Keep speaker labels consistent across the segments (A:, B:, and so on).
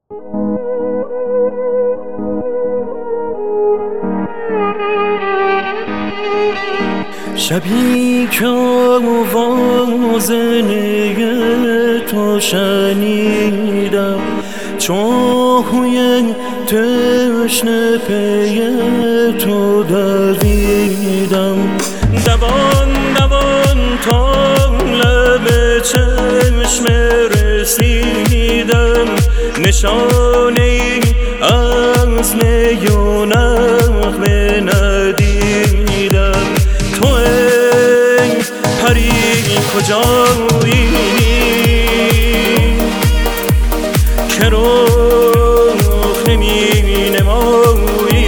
A: شبی که آواز نی تو شنیدم، چاهوی تشنه پی تو دویدم. دوان دوان تا لب چشم رسیدم، نشانه از نی و نغمه ندیدم. تو ای پری کجایی که رخ نمی نمایی؟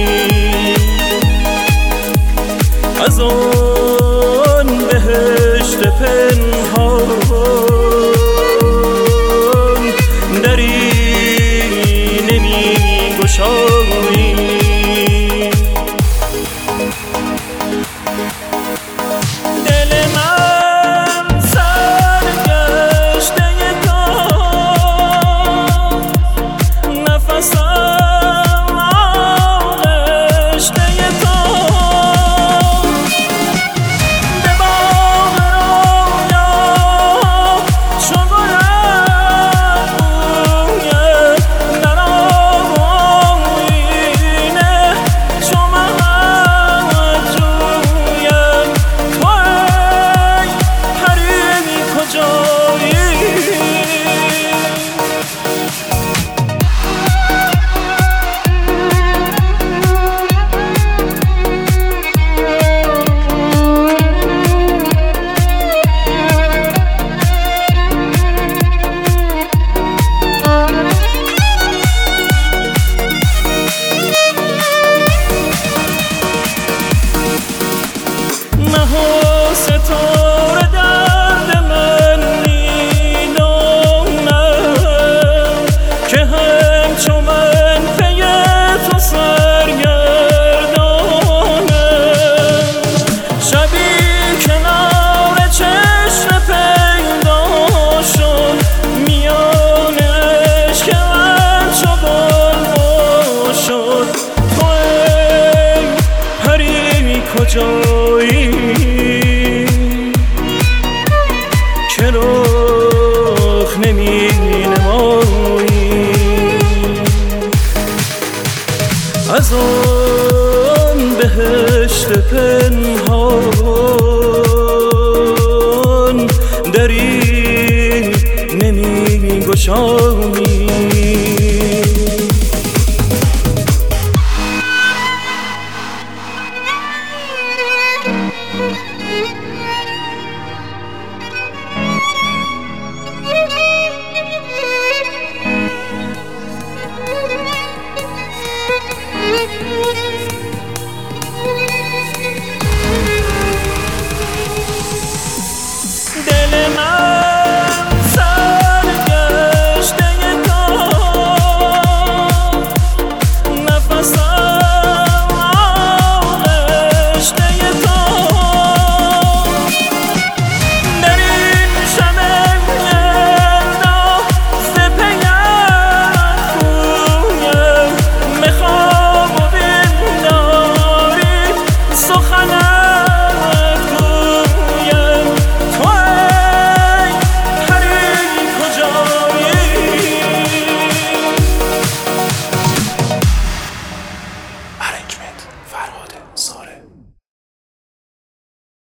A: از آن بهشت پنهان دری نمی گشایی؟
B: ستاره درد من میدانم که همچو من پی تو سرگردانم. شبی کنار چشم پیدا شد، میان عشق من چو بلبل شد. تو ای پری کجایی که رخ نمی نمایی؟ از آن بهشت پنهان دری نمی گشایی؟ دل من سرگشته تو، نفسم آغشته تو. در این شب گردا ز پیت گویم، میخوام و بینداری سخنت گویم. تو ای پری کجایی؟
C: ارنجمنت فرهاد صالح.